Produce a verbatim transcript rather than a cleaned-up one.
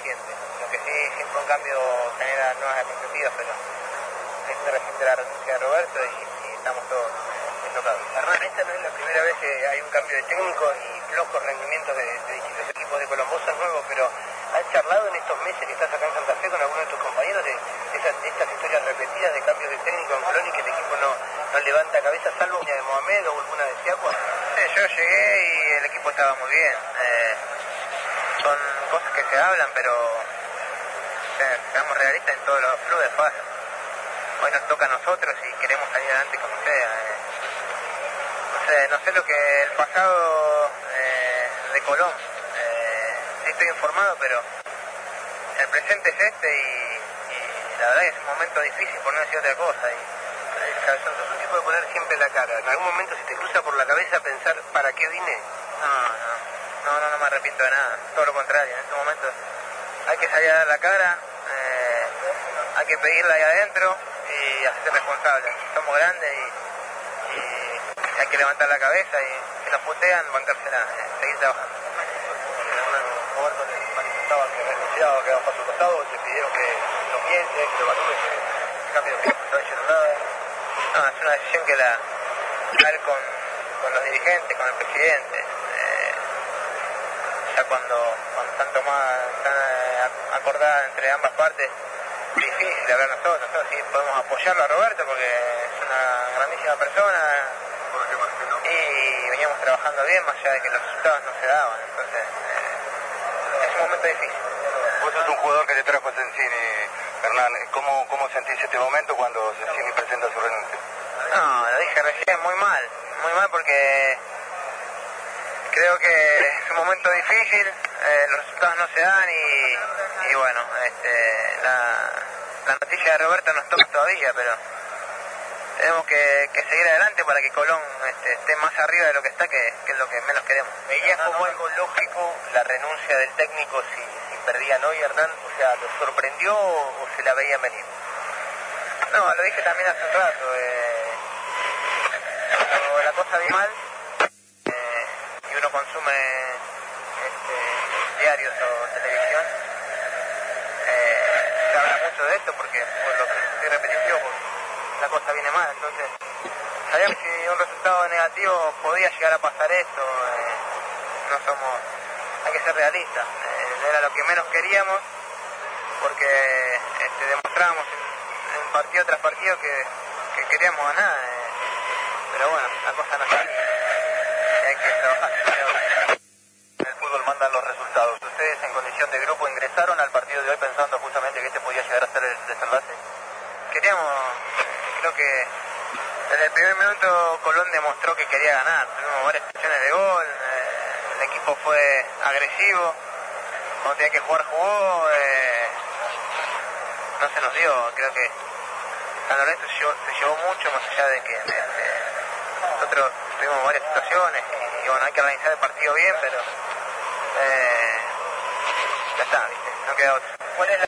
reciente. Lo que sí, siempre un cambio genera nuevas expectativas, pero es muy reciente la renuncia de Roberto y, y estamos todos enlocados. Hernán, esta no es la primera vez que hay un cambio de técnico y flojos rendimientos de, de distintos equipos de Colón. Vos sos nuevo, pero ¿has charlado en estos meses que estás acá en Santa Fe con alguno de tus compañeros de esas, estas historias repetidas de cambios de técnico en Colón y que el equipo no, no levanta cabeza, salvo una de Mohamed o alguna de Siacua? Sí, yo llegué y el equipo estaba muy bien. Eh, son cosas que se hablan, pero eh, seamos realistas, en todos los clubes pasa. Hoy nos toca a nosotros y queremos salir adelante como sea. Eh. No sé, no sé lo que el pasado eh, de Colón, eh, sí estoy informado, pero el presente es este y, y la verdad que es un momento difícil por no decir otra cosa. Y, el cabezón es un tipo de poner siempre la cara. ¿En algún momento se te cruza por la cabeza pensar para qué vine? No, no, no, no, no me arrepiento de nada, todo lo contrario. En este momento hay que salir a dar la cara, eh, hay que pedirla ahí adentro y hacerse responsable. Somos grandes y, y hay que levantar la cabeza y si nos putean, bancársela, eh, seguir trabajando. Roberto les manifestaba que renunciaba, que daban paso al costado, les pidieron que lo piense, que lo evalúe, que cambie de opinión, no dijeron nada. No, es una decisión que la dar con, con los dirigentes, con el presidente. Eh, ya cuando, cuando están tomadas, están eh, acordadas entre ambas partes, es difícil de hablar nosotros. Nosotros sí podemos apoyarlo a Roberto porque es una grandísima persona y veníamos trabajando bien, más allá de que los resultados no se daban. Entonces, eh, es un momento difícil. Vos sos un jugador que te trajo Sensini, Hernán. ¿Cómo, cómo sentís este momento cuando Sensini presenta su renuncia? No, lo dije recién, muy mal, muy mal porque creo que es un momento difícil, eh, los resultados no se dan y, y bueno, este, la, la noticia de Roberto nos toca todavía, pero tenemos que, que seguir adelante para que Colón este, esté más arriba de lo que está, que, que es lo que menos queremos. ¿Veías como algo lógico la renuncia del técnico si, si perdían hoy, Hernán? O sea, ¿lo sorprendió o se la veían venir? No, lo dije también hace un rato, eh, cuando la cosa viene mal eh, y uno consume este, diarios o televisión, eh, se habla mucho de esto porque por lo que estoy repetitivo, porque la cosa viene mal, entonces sabíamos que si un resultado negativo podía llegar a pasar esto, eh, no somos, hay que ser realistas, eh, era lo que menos queríamos porque este, demostramos en, en partido tras partido que, que queríamos ganar, eh, pero bueno, la cosa no está así, hay que trabajar. En el fútbol mandan los resultados. ¿Ustedes en condición de grupo ingresaron al partido de hoy pensando justamente que este podía llegar a ser el desenlace? Queríamos, creo que desde el primer minuto Colón demostró que quería ganar, tuvimos varias situaciones de gol, eh, el equipo fue agresivo, cuando tenía que jugar jugó, eh, no se nos dio, creo que San Lorenzo se llevó, se llevó mucho más allá de que de, de, nosotros tuvimos varias situaciones y, y bueno, hay que organizar el partido bien, pero eh, ya está, ¿viste? No queda otra. ¿Cuál es la